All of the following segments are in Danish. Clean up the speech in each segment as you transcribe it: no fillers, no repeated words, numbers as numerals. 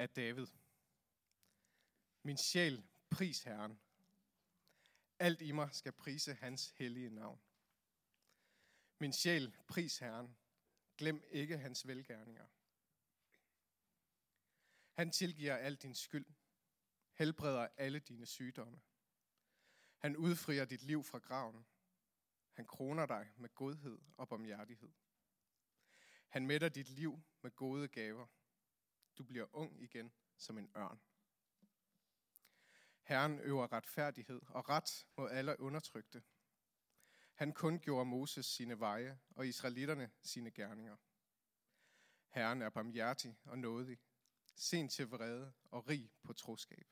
af David. Min sjæl, pris Herren. Alt i mig skal prise hans hellige navn. Min sjæl, pris Herren. Glem ikke hans velgerninger. Han tilgiver al din skyld, helbreder alle dine sygdomme. Han udfrier dit liv fra graven. Han kroner dig med godhed og barmhjertighed. Han mætter dit liv med gode gaver. Du bliver ung igen som en ørn. Herren øver retfærdighed og ret mod alle undertrykte. Han kundgjorde Moses sine veje og israelitterne sine gerninger. Herren er barmhjertig og nådig, sen til vrede og rig på troskab.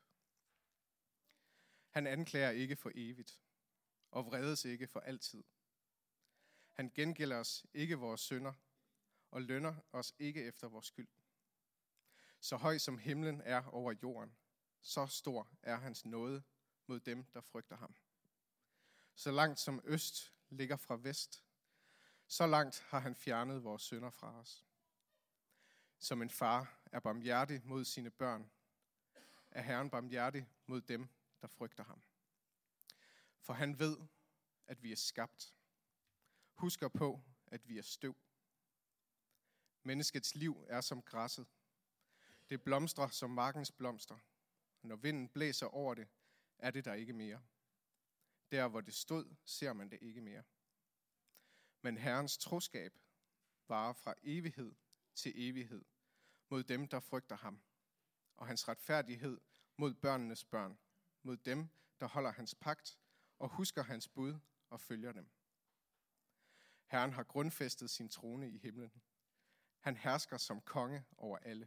Han anklager ikke for evigt og vredes ikke for altid. Han gengælder os ikke vores synder og lønner os ikke efter vores skyld. Så høj som himlen er over jorden, så stor er hans nåde mod dem, der frygter ham. Så langt som øst ligger fra vest, så langt har han fjernet vores synder fra os. Som en far er barmhjertig mod sine børn, er Herren barmhjertig mod dem, der frygter ham. For han ved, at vi er skabt. Husker på, at vi er støv. Menneskets liv er som græsset. Det blomstrer som markens blomster. Når vinden blæser over det, er det der ikke mere. Der, hvor det stod, ser man det ikke mere. Men Herrens troskab varer fra evighed til evighed mod dem, der frygter ham, og hans retfærdighed mod børnenes børn, mod dem, der holder hans pagt og husker hans bud og følger dem. Herren har grundfæstet sin trone i himlen. Han hersker som konge over alle.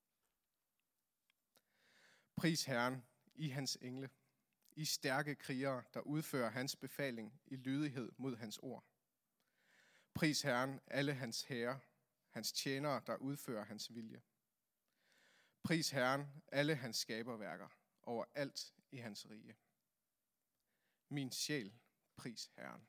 Pris Herren, I hans engle, I stærke krigere, der udfører hans befaling i lydighed mod hans ord. Pris Herren, alle hans hære, hans tjenere, der udfører hans vilje. Pris Herren, alle hans skaberværker, over alt i hans rige. Min sjæl, pris Herren.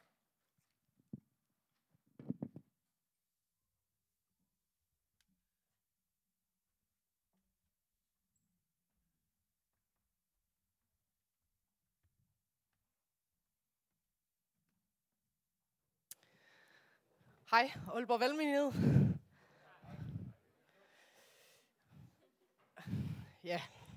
Hej, Aalborg Valgmenighed. Ja.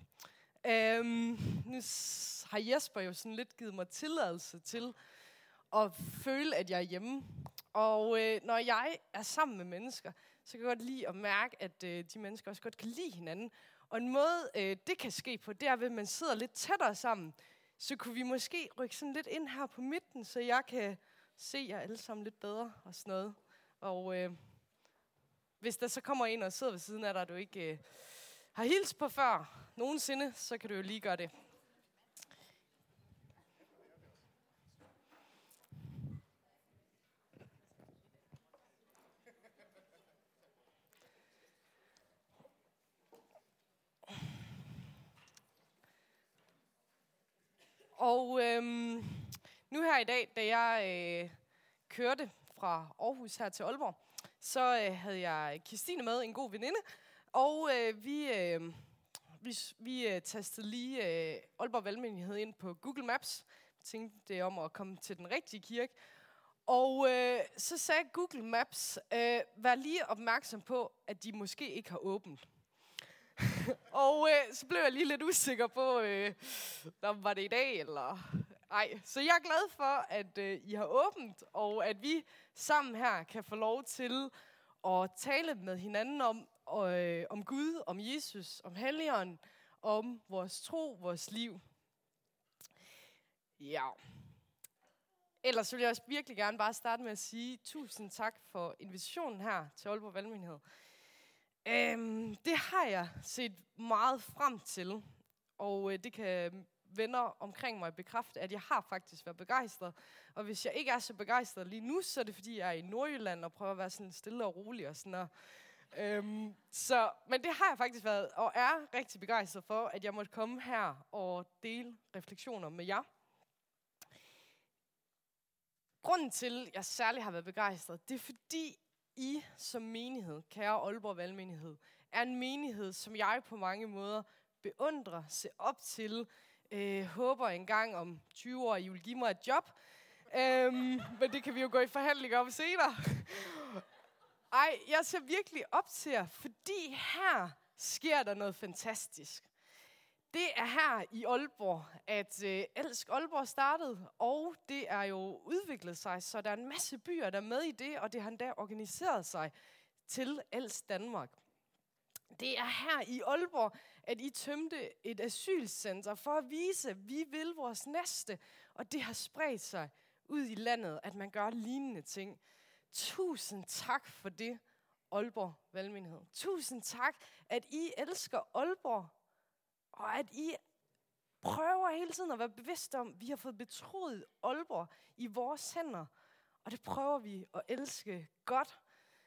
Nu har Jesper jo sådan lidt givet mig tilladelse til at føle, at jeg er hjemme. Og når jeg er sammen med mennesker, så kan jeg godt lide at mærke, at de mennesker også godt kan lide hinanden. Og en måde, det kan ske på, det er ved, at man sidder lidt tættere sammen. Så kunne vi måske rykke sådan lidt ind her på midten, så jeg kan se jer alle sammen lidt bedre og sådan noget. Og hvis der så kommer en og sidder ved siden af dig, du ikke har hilst på før nogensinde, så kan du jo lige gøre det. Og nu her i dag, da jeg kørte fra Aarhus her til Aalborg, så havde jeg Kirstine med, en god veninde, og vi tastede lige Aalborg Valgmenighed ind på Google Maps. Jeg tænkte det om at komme til den rigtige kirke. Og så sagde Google Maps, vær lige opmærksom på, at de måske ikke har åbent. Og så blev jeg lige lidt usikker på, var det i dag eller ej. Så jeg er glad for, at I har åbent, og at vi sammen her kan få lov til at tale med hinanden om Gud, om Jesus, om Helligånden, om vores tro, vores liv. Ja. Ellers vil jeg også virkelig gerne bare starte med at sige tusind tak for invitationen her til Aalborg Valgmenighed. Det har jeg set meget frem til, og det kan venner omkring mig bekræfte, at jeg har faktisk været begejstret. Og hvis jeg ikke er så begejstret lige nu, så er det fordi, jeg er i Nordjylland og prøver at være sådan stille og rolig og sådan noget. Men det har jeg faktisk været, og er rigtig begejstret for, at jeg måtte komme her og dele refleksioner med jer. Grunden til, at jeg særligt har været begejstret, det er fordi I som menighed, kære Aalborg Valgmenighed, er en menighed, som jeg på mange måder beundrer, ser op til, håber engang om 20 år, I vil give mig et job. Men det kan vi jo gå i forhandling om senere. Ej, jeg ser virkelig op til jer, fordi her sker der noget fantastisk. Det er her i Aalborg, at Elsk Aalborg startede, og det er jo udviklet sig, så der er en masse byer, der er med i det, og det har endda organiseret sig til Elsk Danmark. Det er her i Aalborg, at I tømte et asylcenter for at vise, at vi vil vores næste, og det har spredt sig ud i landet, at man gør lignende ting. Tusind tak for det, Aalborg Valgmenighed. Tusind tak, at I elsker Aalborg, og at I prøver hele tiden at være bevidste om, at vi har fået betroet Aalborg i vores hænder, og det prøver vi at elske godt.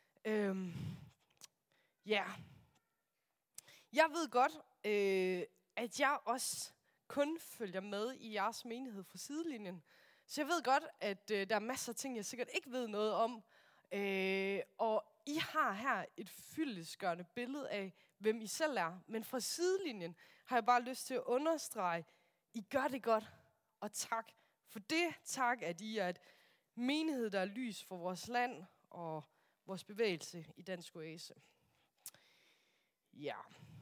Jeg ved godt, at jeg også kun følger med i jeres menighed fra sidelinjen. Så jeg ved godt, at der er masser af ting, jeg sikkert ikke ved noget om. Og I har her et fyldestgørende billede af, hvem I selv er. Men fra sidelinjen har jeg bare lyst til at understrege, I gør det godt. Og tak for det. Tak, at I er et menighed, der er lys for vores land og vores bevægelse i Dansk Oase. Ja.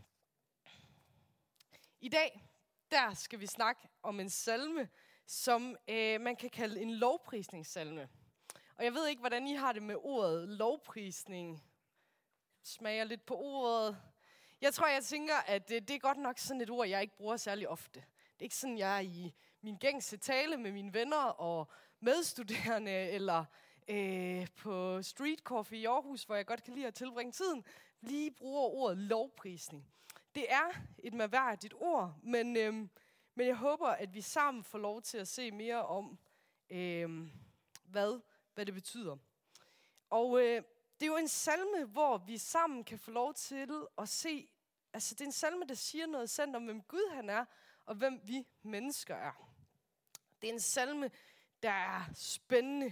I dag, der skal vi snakke om en salme, som man kan kalde en lovprisningssalme. Og jeg ved ikke, hvordan I har det med ordet lovprisning. Smager lidt på ordet. Jeg tænker, at det er godt nok sådan et ord, jeg ikke bruger særlig ofte. Det er ikke sådan, jeg er i min gængse tale med mine venner og medstuderende, eller på Street Coffee i Aarhus, hvor jeg godt kan lide at tilbringe tiden, lige bruger ordet lovprisning. Det er et mærkværdigt ord, men jeg håber, at vi sammen får lov til at se mere om, hvad det betyder. Og det er jo en salme, hvor vi sammen kan få lov til at se, altså det er en salme, der siger noget sandt om, hvem Gud han er, og hvem vi mennesker er. Det er en salme, der er spændende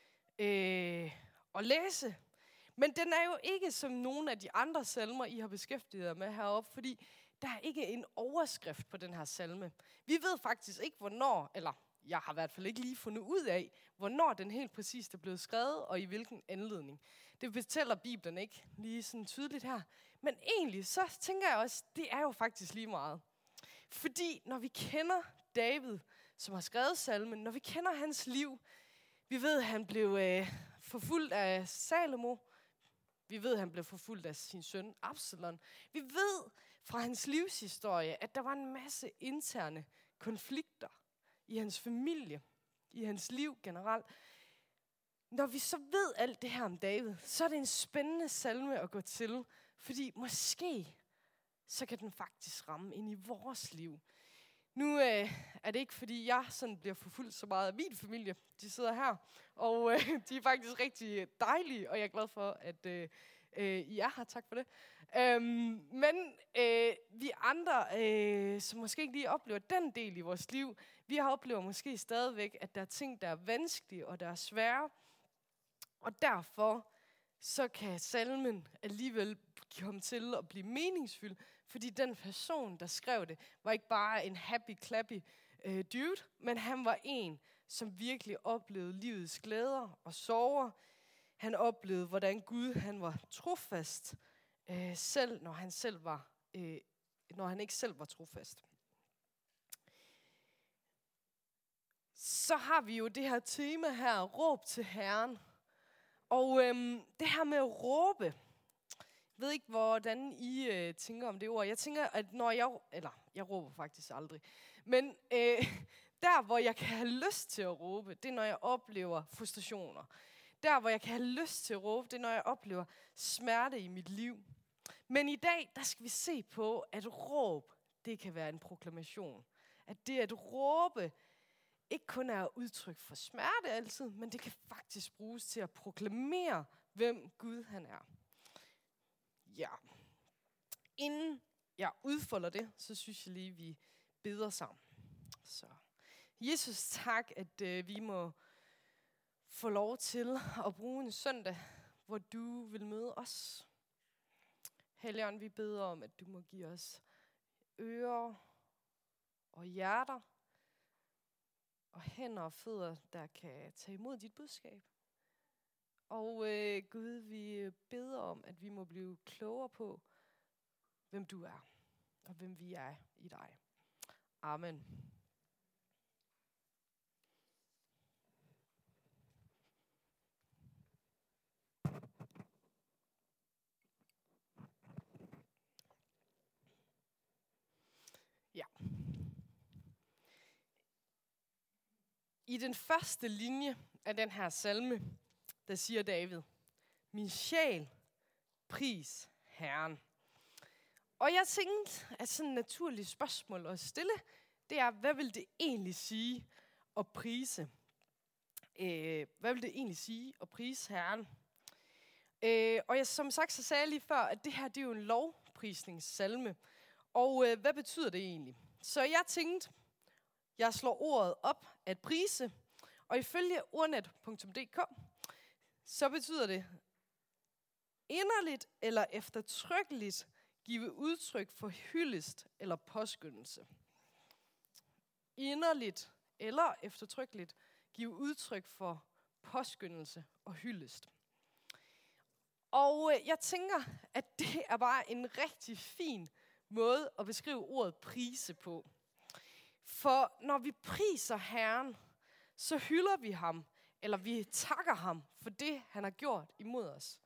at læse, men den er jo ikke som nogle af de andre salmer, I har beskæftiget jer med heroppe, fordi der er ikke en overskrift på den her salme. Vi ved faktisk ikke, hvornår, eller jeg har i hvert fald ikke lige fundet ud af, hvornår den helt præcist er blevet skrevet, og i hvilken anledning. Det fortæller Bibelen ikke lige sådan tydeligt her. Men egentlig, så tænker jeg også, det er jo faktisk lige meget. Fordi når vi kender David, som har skrevet salmen, når vi kender hans liv, vi ved, at han blev forfulgt af Salomo. Vi ved, at han blev forfulgt af sin søn Absalom. Vi ved fra hans livshistorie, at der var en masse interne konflikter i hans familie, i hans liv generelt. Når vi så ved alt det her om David, så er det en spændende salme at gå til, fordi måske så kan den faktisk ramme ind i vores liv. Nu er det ikke, fordi jeg sådan bliver forfulgt så meget af min familie. De sidder her, og de er faktisk rigtig dejlige, og jeg er glad for, at I er her. Tak for det. Men vi andre, som måske ikke lige oplever den del i vores liv, vi oplever måske stadigvæk, at der er ting, der er vanskelige og der er svære. Og derfor så kan salmen alligevel komme til at blive meningsfyldt, fordi den person, der skrev det, var ikke bare en happy-clappy dude, men han var en, som virkelig oplevede livets glæder og sorger. Han oplevede, hvordan Gud han var trofast, selv når han ikke selv var trofast. Så har vi jo det her tema her, råb til Herren. Og det her med at råbe, jeg ved ikke, hvordan I tænker om det ord. Jeg tænker, at når jeg råber faktisk aldrig, men der, hvor jeg kan have lyst til at råbe, det er, når jeg oplever frustrationer. Der, hvor jeg kan have lyst til at råbe, det er, når jeg oplever smerte i mit liv. Men i dag, der skal vi se på, at råb, det kan være en proklamation. At det at råbe ikke kun er udtryk for smerte altid, men det kan faktisk bruges til at proklamere, hvem Gud han er. Ja. Inden jeg udfolder det, så synes jeg lige, vi beder sammen. Så. Jesus, tak, at vi må få lov til at bruge en søndag, hvor du vil møde os. Helligånd, vi beder om, at du må give os ører og hjerter og hænder og fødder, der kan tage imod dit budskab. Og Gud, vi beder om, at vi må blive klogere på, hvem du er, og hvem vi er i dig. Amen. Ja. I den første linje af den her salme, der siger David, min sjæl, pris Herren. Og jeg tænkte, at sådan et naturligt spørgsmål at stille, det er, hvad vil det egentlig sige at prise? Hvad vil det egentlig sige at prise Herren? Og jeg, som sagt, så sagde jeg lige før, at det her, det er jo en lovprisningssalme. Og hvad betyder det egentlig? Så jeg tænkte, jeg slår ordet op at prise, og ifølge ordnet.dk, så betyder det inderligt eller eftertrykkeligt give udtryk for hyldest eller påskyndelse. Inderligt eller eftertrykkeligt give udtryk for påskyndelse og hyldest. Og jeg tænker, at det er bare en rigtig fin måde at beskrive ordet prise på. For når vi priser Herren, så hylder vi ham, eller vi takker ham for det, han har gjort imod os.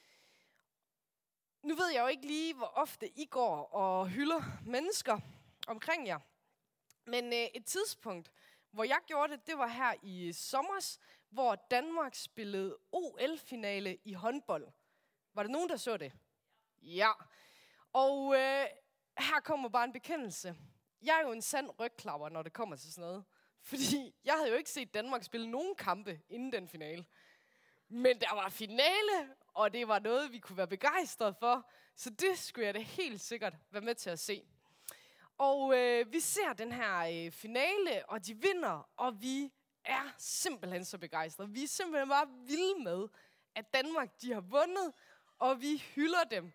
Nu ved jeg jo ikke lige, hvor ofte I går og hylder mennesker omkring jer. Men et tidspunkt, hvor jeg gjorde det, det var her i sommers, hvor Danmark spillede OL-finale i håndbold. Var der nogen, der så det? Ja. Og her kommer bare en bekendelse. Jeg er jo en sand rygklapper, når det kommer til sådan noget. Fordi jeg havde jo ikke set Danmark spille nogen kampe inden den finale. Men der var finale, og det var noget, vi kunne være begejstrede for. Så det skulle jeg da helt sikkert være med til at se. Og vi ser den her finale, og de vinder, og vi er simpelthen så begejstrede. Vi er simpelthen bare vilde med, at Danmark de har vundet, og vi hylder dem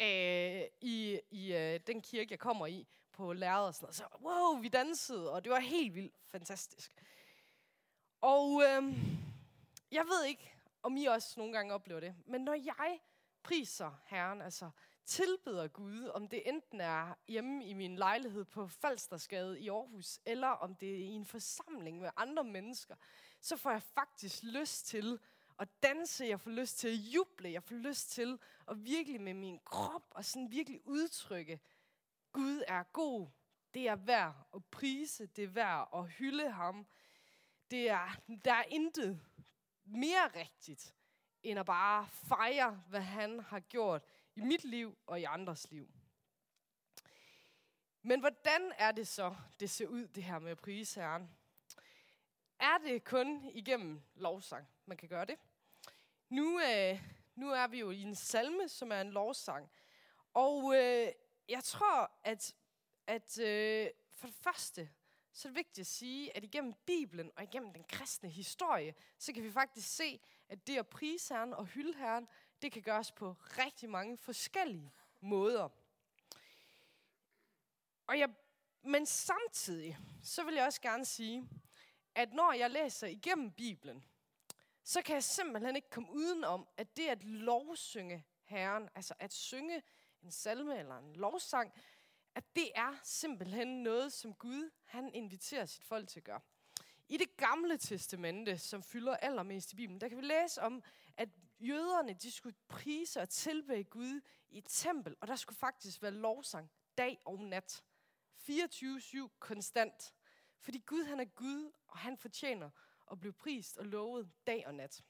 i den kirke, jeg kommer i, på lærred og sådan noget. Så wow, vi dansede, og det var helt vildt fantastisk. Og jeg ved ikke, om I også nogle gange oplever det, men når jeg priser Herren, altså tilbeder Gud, om det enten er hjemme i min lejlighed på Falstersgade i Aarhus, eller om det er i en forsamling med andre mennesker, så får jeg faktisk lyst til at danse, jeg får lyst til at juble, jeg får lyst til at virkelig med min krop og sådan virkelig udtrykke, Gud er god, det er værd at prise, det er værd at hylde ham. Der er intet mere rigtigt, end at bare fejre, hvad han har gjort i mit liv og i andres liv. Men hvordan er det så, det ser ud, det her med at prise Herren? Er det kun igennem lovsang, man kan gøre det? Nu er vi jo i en salme, som er en lovsang. Og jeg tror, at for det første, så er det vigtigt at sige, at igennem Bibelen og igennem den kristne historie, så kan vi faktisk se, at det at prise Herren og hylde Herren, det kan gøres på rigtig mange forskellige måder. Men samtidig, så vil jeg også gerne sige, at når jeg læser igennem Bibelen, så kan jeg simpelthen ikke komme udenom, at det at lovsynge Herren, altså at synge en salme eller en lovsang, at det er simpelthen noget, som Gud han inviterer sit folk til at gøre. I det gamle testamente, som fylder allermest i Bibelen, der kan vi læse om, at jøderne de skulle prise og tilbede Gud i et tempel, og der skulle faktisk være lovsang dag og nat. 24/7 konstant. Fordi Gud han er Gud, og han fortjener at blive prist og lovet dag og nat.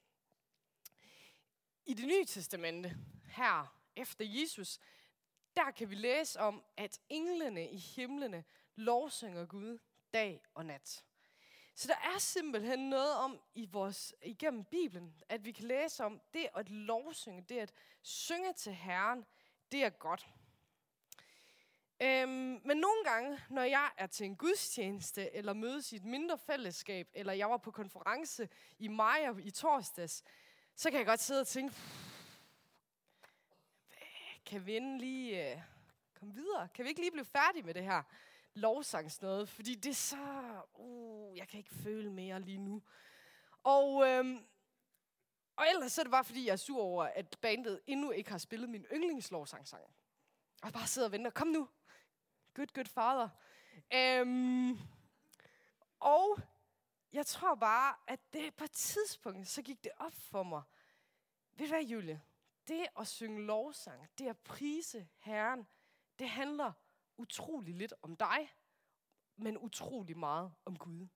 I det nye testamente, her efter Jesus, der kan vi læse om, at englene i himlene lovsynger Gud dag og nat. Så der er simpelthen noget om igennem Bibelen, at vi kan læse om det at lovsynge, det at synge til Herren, det er godt. Men nogle gange, når jeg er til en gudstjeneste, eller mødes i et mindre fællesskab, eller jeg var på konference i Maja i torsdags, så kan jeg godt sidde og tænke, kan vi lige komme videre? Kan vi ikke lige blive færdige med det her lovsangsnøde? Fordi det er så... jeg kan ikke føle mere lige nu. Og ellers så er det bare, fordi jeg er sur over, at bandet endnu ikke har spillet min yndlingslovsangsang. Og jeg bare sidder og venter. Kom nu. Good father. Og jeg tror bare, at det på et tidspunkt, så gik det op for mig. Ved du hvad, Julie? Det at synge lovsang, det at prise Herren, det handler utrolig lidt om dig, men utrolig meget om Gud.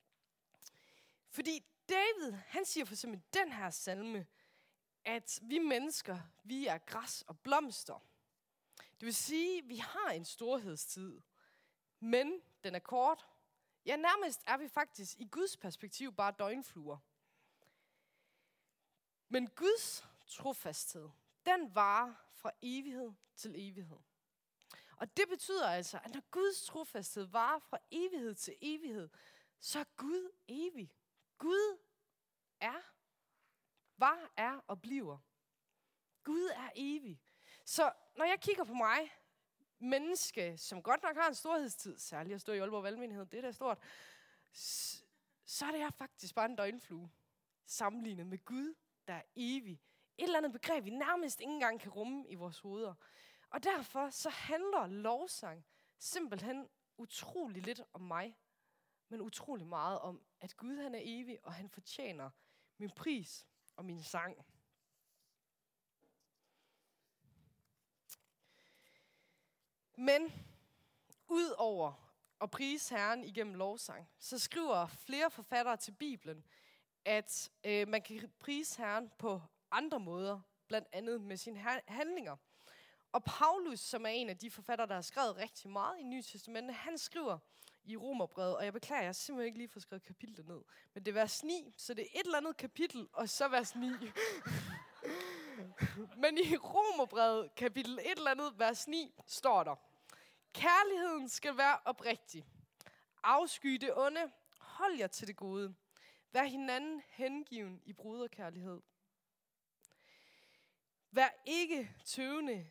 Fordi David, han siger for eksempel den her salme, at vi mennesker, vi er græs og blomster. Det vil sige, at vi har en storhedstid, men den er kort. Ja, nærmest er vi faktisk i Guds perspektiv bare døgnfluer. Men Guds trofasthed, den varer fra evighed til evighed. Og det betyder altså, at når Guds trofasthed varer fra evighed til evighed, så er Gud evig. Gud er og bliver. Gud er evig. Så når jeg kigger på mig, menneske, som godt nok har en storhedstid, særligt at stå i Aalborg Valgmenighed, det er da stort, så er det her faktisk bare en døgnflue, sammenlignet med Gud, der er evig. Et eller andet begreb, vi nærmest ikke engang kan rumme i vores hoveder. Og derfor så handler lovsang simpelthen utrolig lidt om mig, men utrolig meget om, at Gud han er evig, og han fortjener min pris og min sang. Men ud over at prise Herren igennem lovsang, så skriver flere forfattere til Bibelen, at man kan prise Herren på andre måder, blandt andet med sine handlinger. Og Paulus, som er en af de forfattere, der har skrevet rigtig meget i Nye Testamentet, han skriver i Romerbrevet, og jeg beklager, jeg har simpelthen ikke lige fået skrevet kapitlet ned, men det er vers 9, så det er et eller andet kapitel, og så vers 9. Men i Romerbrevet, kapitel 1 eller andet, vers 9, står der: kærligheden skal være oprigtig. Afsky det onde. Hold jer til det gode. Vær hinanden hengiven i broderkærlighed. Vær ikke tøvende.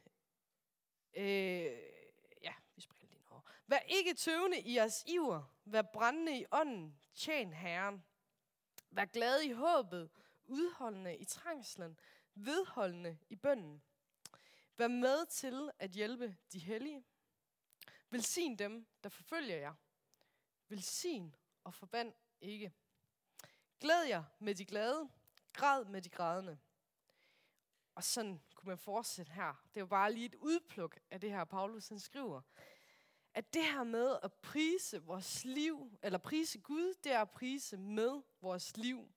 Vær ikke tøvende i jeres iver. Vær brændende i ånden. Tjen Herren. Vær glade i håbet. Udholdende i trængslen. Vedholdende i bønnen. Vær med til at hjælpe de hellige. Velsign dem, der forfølger jer. Velsign og forband ikke. Glæd jer med de glade. Græd med de grædende. Og sådan kunne man fortsætte her. Det er jo bare lige et udpluk af det her, Paulus han skriver. At det her med at prise vores liv, eller prise Gud, det er at prise med vores liv.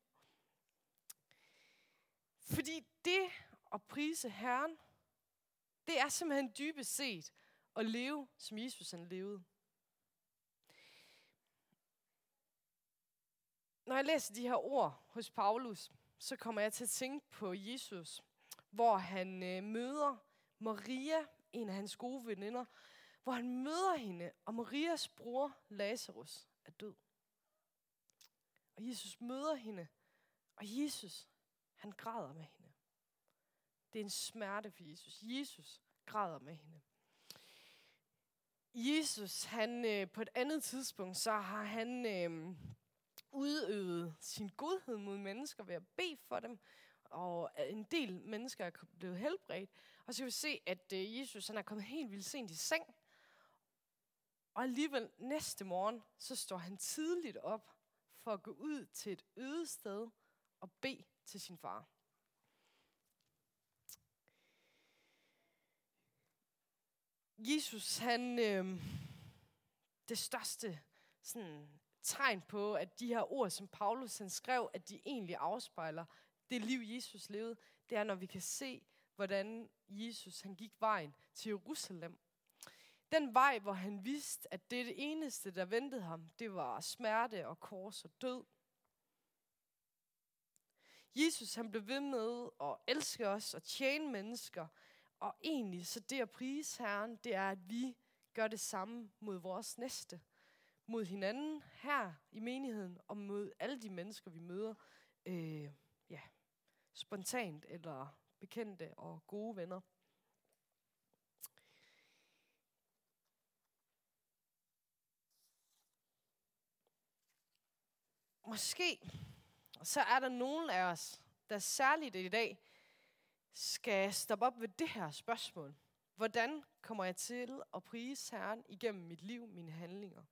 Fordi det at prise Herren, det er simpelthen dybest set at leve, som Jesus han levede. Når jeg læser de her ord hos Paulus, så kommer jeg til at tænke på Jesus, hvor han møder Maria, en af hans gode veninder, hvor han møder hende, og Marias bror Lazarus er død. Og Jesus møder hende, og Jesus, han græder med hende. Det er en smerte for Jesus. Jesus græder med hende. Jesus, han på et andet tidspunkt, så har han udøvet sin godhed mod mennesker ved at bede for dem, og en del mennesker er blevet helbredt. Og så kan vi se, at Jesus han er kommet helt vildt sent i seng, og alligevel næste morgen, så står han tidligt op for at gå ud til et øde sted og bede til sin far. Jesus, han det største sådan, tegn på, at de her ord, som Paulus han skrev, at de egentlig afspejler det liv, Jesus levede, det er, når vi kan se, hvordan Jesus han gik vejen til Jerusalem. Den vej, hvor han vidste, at det eneste, der ventede ham, det var smerte og kors og død. Jesus han blev ved med at elske os og tjene mennesker, og egentlig så det at prise Herren, det er, at vi gør det samme mod vores næste. Mod hinanden her i menigheden, og mod alle de mennesker, vi møder spontant eller bekendte og gode venner. måske så er der nogen af os, der særligt i dag skal stoppe op ved det her spørgsmål. Hvordan kommer jeg til at prise Herren igennem mit liv, mine handlinger?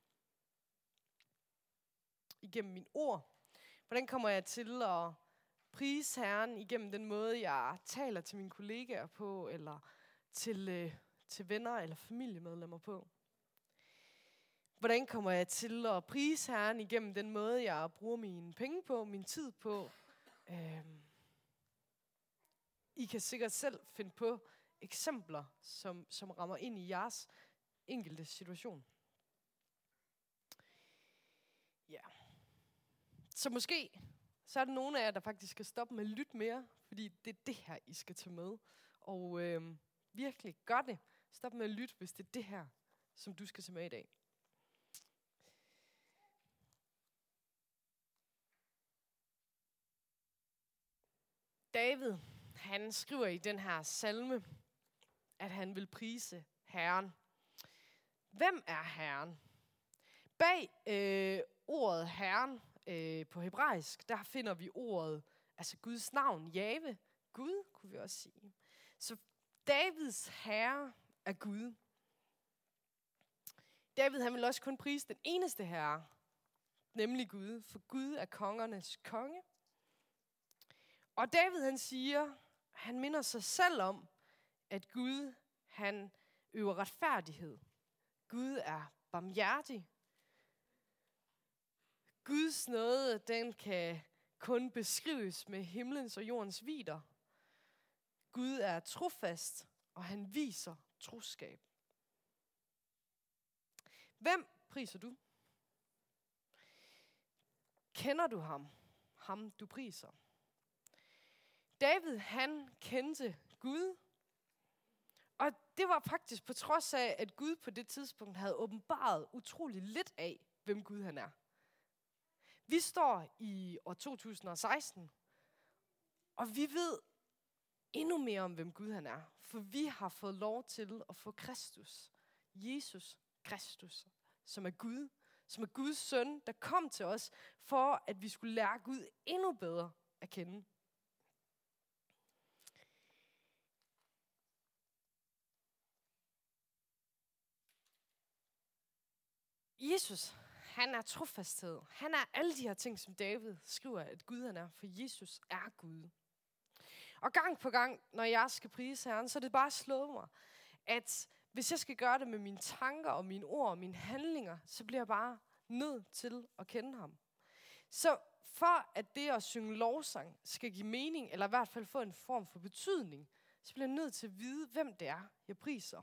Igennem mine ord. Hvordan kommer jeg til at prise Herren igennem den måde, jeg taler til mine kollegaer på, eller til venner eller familiemedlemmer på? Hvordan kommer jeg til at prise Herren igennem den måde, jeg bruger mine penge på, min tid på? I kan sikkert selv finde på eksempler, som rammer ind i jeres enkelte situation. Ja. Så måske så er der nogle af jer, der faktisk skal stoppe med at lytte mere, fordi det er det her, I skal tage med. Og virkelig gør det. Stop med at lytte, hvis det er det her, som du skal tage med i dag. David, han skriver i den her salme, at han vil prise Herren. Hvem er Herren? Bag ordet Herren på hebraisk, der finder vi ordet, altså Guds navn, Jave. Gud, kunne vi også sige. Så Davids herre er Gud. David, han vil også kun prise den eneste herre, nemlig Gud, for Gud er kongernes konge. Og David, han minder sig selv om, at Gud, han øver retfærdighed. Gud er barmhjertig. Guds nåde, den kan kun beskrives med himlens og jordens vidder. Gud er trofast, og han viser troskab. Hvem priser du? Kender du ham? Ham du priser. David, han kendte Gud. Og det var faktisk på trods af, at Gud på det tidspunkt havde åbenbaret utrolig lidt af, hvem Gud han er. Vi står i år 2016, og vi ved endnu mere om, hvem Gud han er. For vi har fået lov til at få Kristus, Jesus Kristus, som er Gud, som er Guds søn, der kom til os, for at vi skulle lære Gud endnu bedre at kende. Jesus, han er trofasthed. Han er alle de her ting, som David skriver, at Gud han er, for Jesus er Gud. Og gang på gang, når jeg skal prise Herren, så er det bare slået mig, at hvis jeg skal gøre det med mine tanker og mine ord og mine handlinger, så bliver jeg bare nødt til at kende ham. Så for at det at synge lovsang skal give mening, eller i hvert fald få en form for betydning, så bliver jeg nødt til at vide, hvem det er, jeg priser.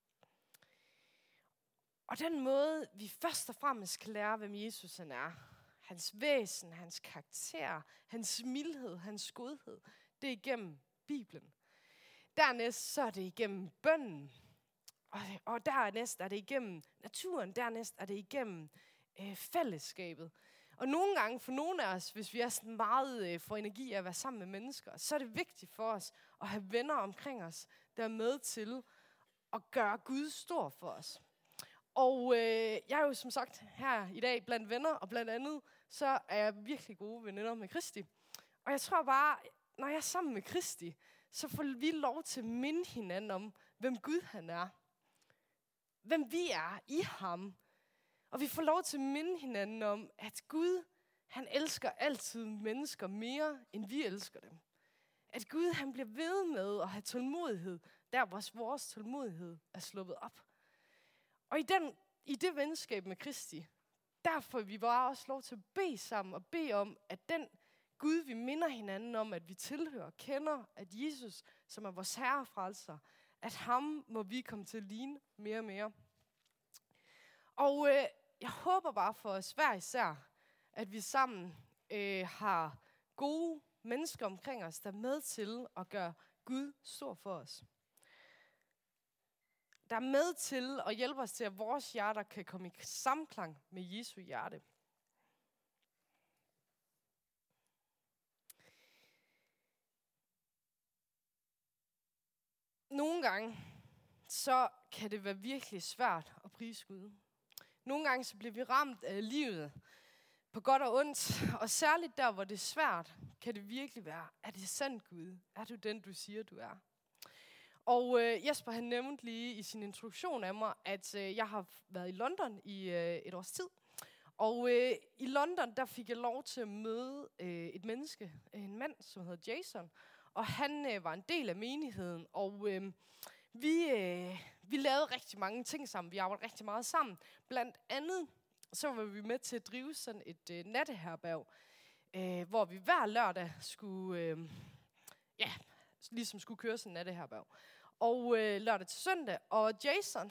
Og den måde, vi først og fremmest kan lære, hvem Jesus han er, hans væsen, hans karakter, hans mildhed, hans godhed, det er igennem Bibelen. Dernæst så er det igennem bønnen, og dernæst er det igennem naturen, dernæst er det igennem fællesskabet. Og nogle gange, for nogle af os, hvis vi er sådan meget for energi af at være sammen med mennesker, så er det vigtigt for os at have venner omkring os, der er med til at gøre Gud stor for os. Og jeg er jo som sagt her i dag blandt venner, og blandt andet så er jeg virkelig gode veninder med Kristi. Og jeg tror bare, når jeg er sammen med Kristi, så får vi lov til at minde hinanden om, hvem Gud han er. Hvem vi er i ham. Og vi får lov til at minde hinanden om, at Gud, han elsker altid mennesker mere, end vi elsker dem. At Gud, han bliver ved med at have tålmodighed, der hvor vores tålmodighed er sluppet op. Og i det venskab med Kristi, der får vi bare også lov til at bede sammen og bede om, at den Gud, vi minder hinanden om, at vi tilhører, kender, at Jesus, som er vores herre og frelser, at ham må vi komme til at ligne mere og mere. Og jeg håber bare for os hver især, at vi sammen har gode mennesker omkring os, der er med til at gøre Gud stor for os. Der er med til at hjælpe os til, at vores hjerter kan komme i samklang med Jesu hjerte. Nogle gange, så kan det være virkelig svært at prise Gud. Nogle gange, så bliver vi ramt af livet på godt og ondt, og særligt der, hvor det er svært, kan det virkelig være, er det sandt, Gud? Er du den, du siger, du er? Og Jesper, han nævnte lige i sin introduktion af mig, at jeg har været i London i et års tid. Og i London, der fik jeg lov til at møde et menneske, en mand, som hedder Jason. Og han var en del af menigheden, og vi lavede rigtig mange ting sammen. Vi arbejdede rigtig meget sammen. Blandt andet, så var vi med til at drive sådan et natteherberg, hvor vi hver lørdag skulle, ligesom skulle køre sådan en natteherberg. Og lørdag til søndag. Og Jason,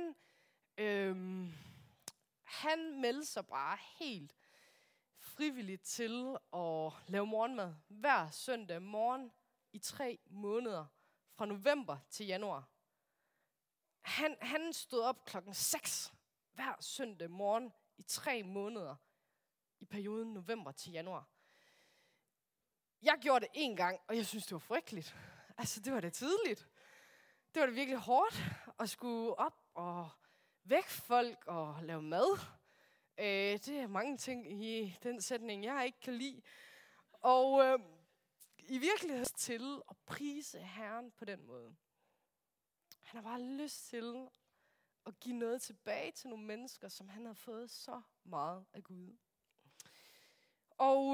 han meldte sig bare helt frivilligt til at lave morgenmad hver søndag morgen i 3 måneder, fra november til januar. Han stod op 6:00 hver søndag morgen i 3 måneder i perioden november til januar. Jeg gjorde det 1 gang, og jeg synes, det var frygteligt. Altså, det var da tidligt. Det var da virkelig hårdt at skulle op og vække folk og lave mad. Det er mange ting i den sætning, jeg ikke kan lide. Og i virkeligheden til at prise Herren på den måde. Han har bare lyst til at give noget tilbage til nogle mennesker, som han har fået så meget af Gud. Og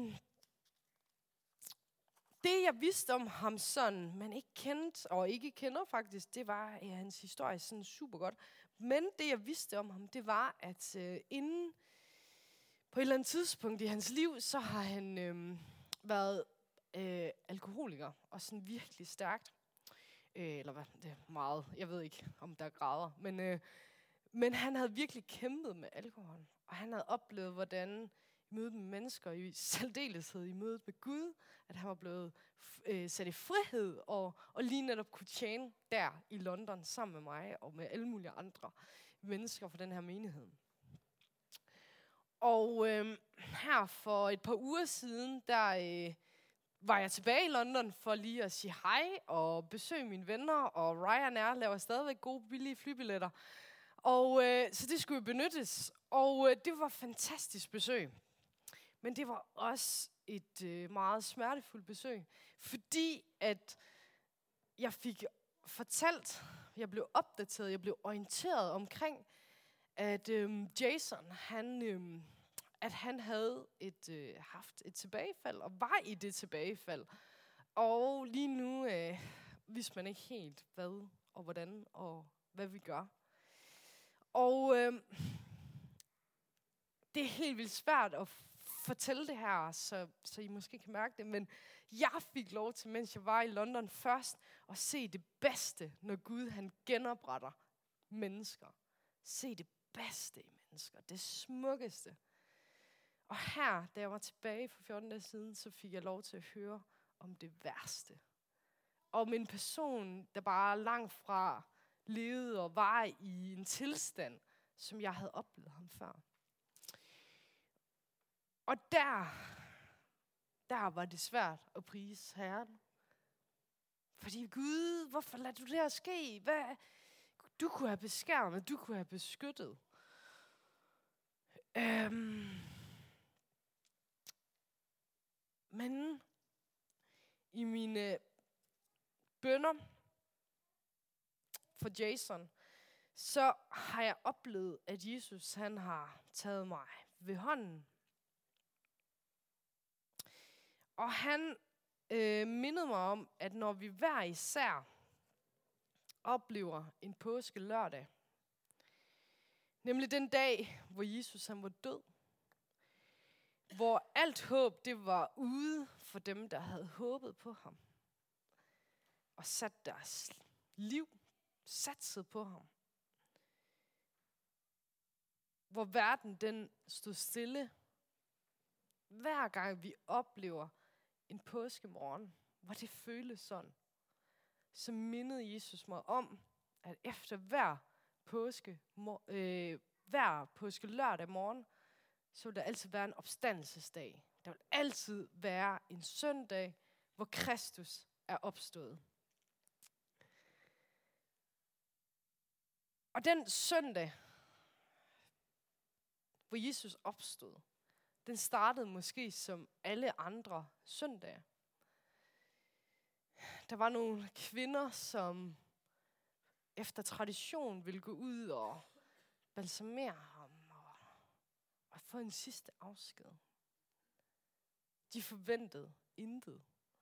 det, jeg vidste om ham sådan, men ikke kendte, og ikke kender faktisk, det var hans historie sådan super godt. Men det, jeg vidste om ham, det var, at inden på et eller andet tidspunkt i hans liv, så har han været alkoholiker, og sådan virkelig stærkt. Eller hvad, det er meget, jeg ved ikke, om der er grader. Men han havde virkelig kæmpet med alkohol, og han havde oplevet, hvordan i mødet med mennesker, i særdeleshed i mødet med Gud, at han var blevet sat i frihed, og lige netop kunne tjene der i London sammen med mig, og med alle mulige andre mennesker fra den her menighed. Og her for et par uger siden, der var jeg tilbage i London for lige at sige hej og besøge mine venner, og Ryanair laver stadigvæk gode, billige flybilletter. Og så det skulle benyttes, og det var et fantastisk besøg. Men det var også et meget smertefuldt besøg, fordi at jeg fik fortalt, jeg blev opdateret, jeg blev orienteret omkring, at Jason, at han havde haft et tilbagefald, og var i det tilbagefald. Og lige nu vidste man ikke helt, hvad og hvordan og hvad vi gør. Og det er helt vildt svært at fortælle det her, så I måske kan mærke det, men jeg fik lov til, mens jeg var i London først, at se det bedste, når Gud han genopretter mennesker. Se det bedste i mennesker, det smukkeste. Og her, da jeg var tilbage for 14 dage siden, så fik jeg lov til at høre om det værste. Om en person, der bare langt fra levede og var i en tilstand, som jeg havde oplevet ham før. Og der var det svært at prise Herren. Fordi Gud, hvorfor lader du det her ske? Du kunne have beskærmet, du kunne have beskyttet. Men i mine bønner for Jason, så har jeg oplevet, at Jesus han har taget mig ved hånden. Og han mindede mig om, at når vi hver især oplever en påske lørdag, nemlig den dag, hvor Jesus han var død, hvor alt håb det var ude for dem, der havde håbet på ham, og sat deres liv, satset på ham. Hvor verden den stod stille, hver gang vi oplever en påskemorgen, hvor det føles sådan, så mindede Jesus mig om, at efter hver påske lørdag morgen, så vil der altid være en opstandelsesdag. Der vil altid være en søndag, hvor Kristus er opstået. Og den søndag, hvor Jesus opstod, den startede måske som alle andre søndage. Der var nogle kvinder, som efter tradition ville gå ud og balsamere ham og få en sidste afsked. De forventede intet.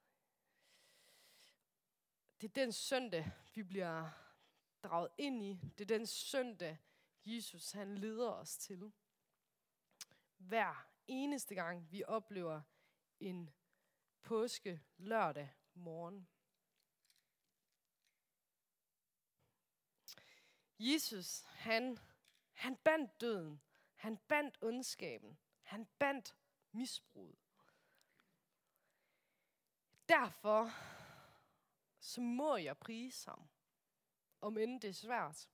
Det er den søndag, vi bliver draget ind i. Det er den søndag, Jesus han leder os til. Hver eneste gang, vi oplever en påske lørdag morgen. Jesus, han bandt døden. Han bandt ondskaben. Han bandt misbruget. Derfor så må jeg prise ham, om end det er svært.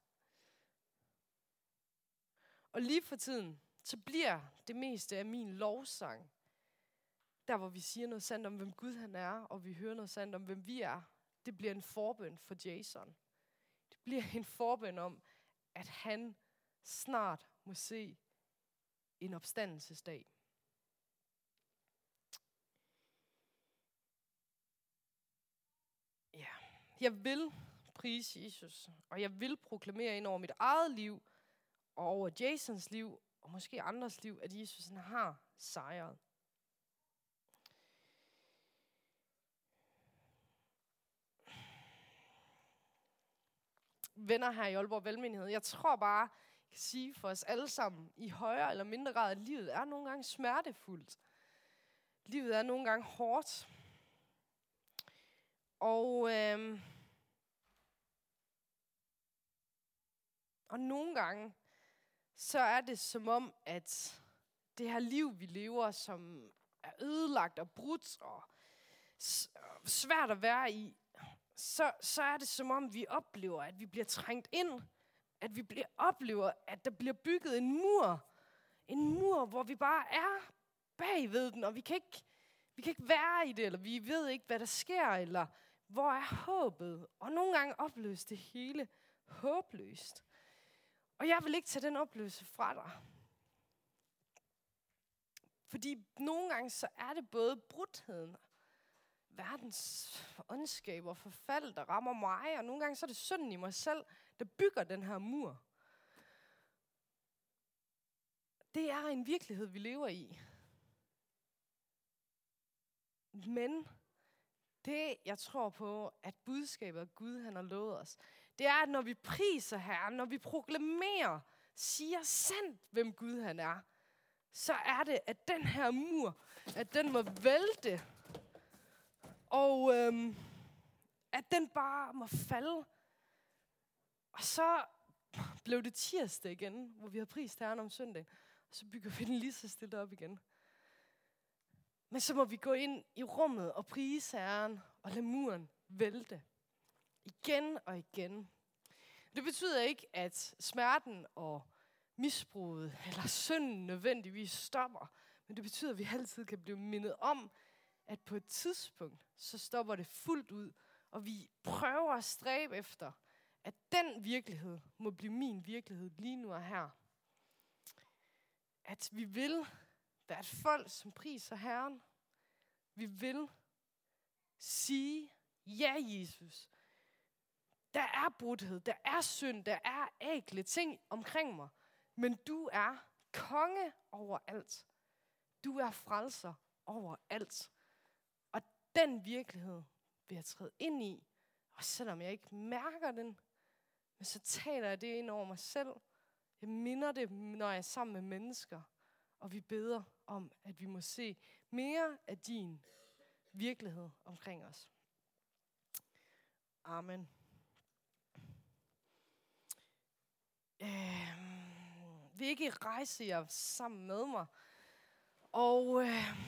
Og lige for tiden, så bliver det meste af min lovsang, der hvor vi siger noget sandt om, hvem Gud han er, og vi hører noget sandt om, hvem vi er, det bliver en forbøn for Jason. Det bliver en forbøn om, at han snart må se en opstandelsesdag. Ja, jeg vil prise Jesus, og jeg vil proklamere ind over mit eget liv, og over Jasons liv, og måske andres liv, at Jesus han har sejret. Venner her i Aalborg Velmenighed, jeg tror bare, jeg kan sige for os alle sammen, i højere eller mindre grad, at livet er nogle gange smertefuldt. Livet er nogle gange hårdt. Og nogle gange, så er det som om, at det her liv, vi lever, som er ødelagt og brudt og svært at være i, så er det som om, vi oplever, at vi bliver trængt ind. At vi oplever, at der bliver bygget en mur. En mur, hvor vi bare er bagved den, og vi kan ikke være i det, eller vi ved ikke, hvad der sker, eller hvor er håbet. Og nogle gange opleves det hele håbløst. Og jeg vil ikke tage den oplevelse fra dig. Fordi nogle gange så er det både brudheden, verdens ondskab og forfald, der rammer mig, og nogle gange så er det synden i mig selv, der bygger den her mur. Det er en virkelighed, vi lever i. Men det, jeg tror på, at budskabet af Gud, han har lovet os, det er, at når vi priser Herren, når vi proklamerer, siger sandt, hvem Gud han er, så er det, at den her mur, at den må vælte, og at den bare må falde. Og så blev det tirsdag igen, hvor vi har prist Herren om søndag, og så bygger vi den lige så stille op igen. Men så må vi gå ind i rummet og prise Herren og lade muren vælte. Igen og igen. Det betyder ikke, at smerten og misbruget eller synden nødvendigvis stopper. Men det betyder, at vi altid kan blive mindet om, at på et tidspunkt, så stopper det fuldt ud. Og vi prøver at stræbe efter, at den virkelighed må blive min virkelighed lige nu og her. At vi vil være et folk, som priser Herren. Vi vil sige, ja Jesus, der er brudhed, der er synd, der er ægle ting omkring mig. Men du er konge over alt. Du er frelser over alt. Og den virkelighed vil jeg træde ind i. Og selvom jeg ikke mærker den, men så taler jeg det ind over mig selv. Jeg minder det, når jeg er sammen med mennesker. Og vi beder om, at vi må se mere af din virkelighed omkring os. Amen. Vil I ikke rejse jer sammen med mig? Og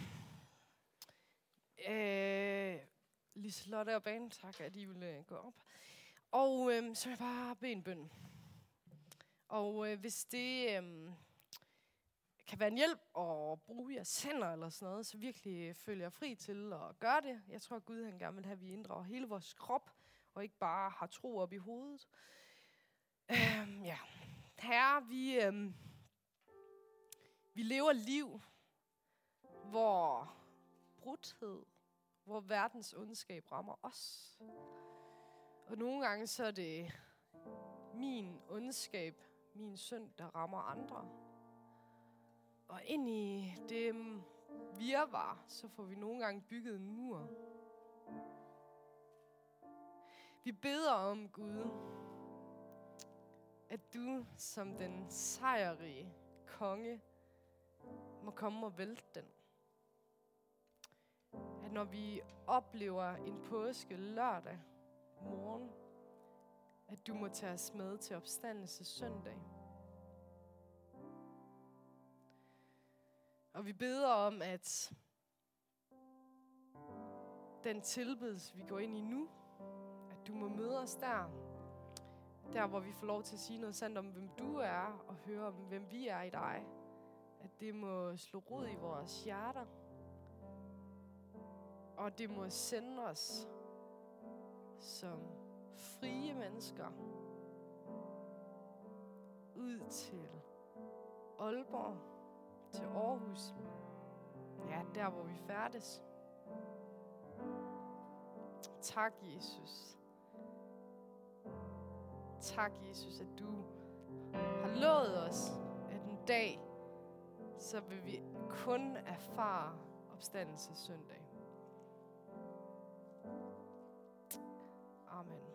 Liselotte og Bane, tak, at I vil gå op. Og så vil jeg bare bede en bøn. Og hvis det kan være en hjælp at bruge jeres hænder eller sådan noget, så virkelig føler jeg fri til at gøre det. Jeg tror, at Gud han gerne vil have, at vi inddrager hele vores krop, og ikke bare har tro op i hovedet. Herre, vi lever liv, hvor brudhed, hvor verdens ondskab rammer os. Og nogle gange så er det min ondskab, min synd, der rammer andre. Og ind i det virvar, så får vi nogle gange bygget en mur. Vi beder om, Gud, at du som den sejrrige konge må komme og vælte den. At når vi oplever en påske lørdag morgen, at du må tage os med til opstandelse søndag. Og vi beder om, at den tilbedelse, vi går ind i nu, at du må møde os der hvor vi får lov til at sige noget sandt om, hvem du er, og høre om, hvem vi er i dig. At det må slå rod i vores hjerter, og det må sende os som frie mennesker ud til Aalborg, til Aarhus. Ja, der hvor vi færdes. Tak, Jesus. Tak, Jesus, at du har lovet os, at en dag, så vil vi kun erfare opstandelse søndag. Amen.